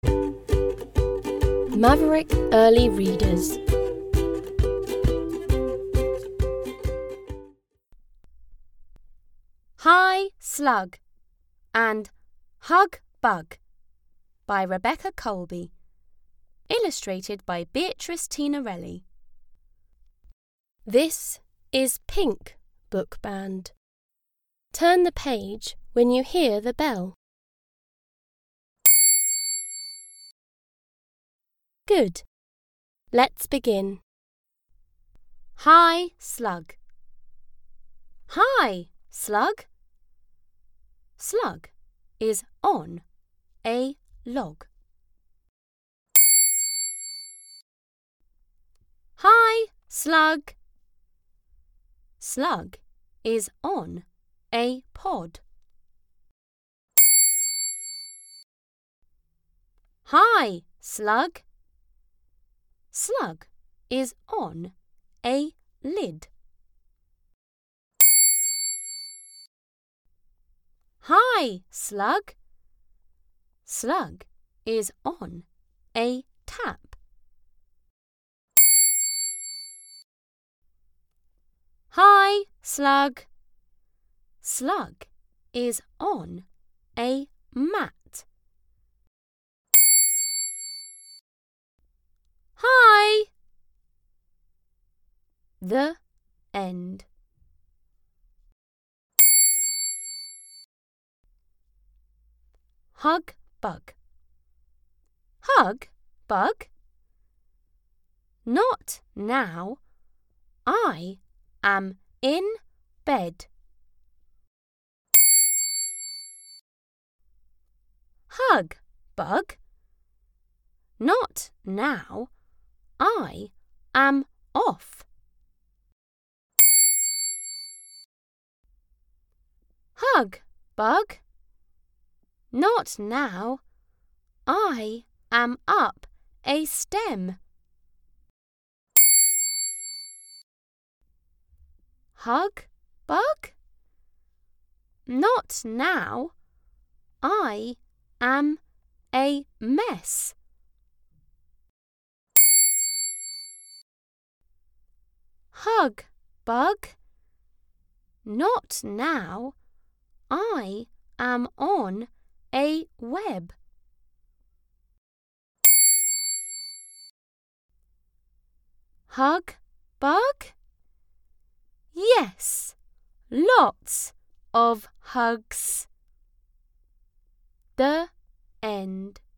Maverick Early Readers. Hi, Slug and Hug Bug by Rebecca Colby. Illustrated by Beatrice Tinarelli. This is Pink Book Band. Turn the page when you hear the bell. Good. Let's begin. Hi, Slug. Hi, Slug. Slug is on a log. Hi, Slug. Slug is on a pod. Hi, Slug. Slug is on a lid. Hi, Slug. Slug is on a tap. Hi, Slug. Slug is on a mat. Hi. The end. Hug Bug. Hug Bug? Not now. I am in bed. Hug Bug? Not now. I am off. Hug Bug? Not now. I am up a stem. Hug Bug? Not now. I am a mess. Hug Bug? Not now. I am on a web. Hug Bug? Yes, lots of hugs. The end.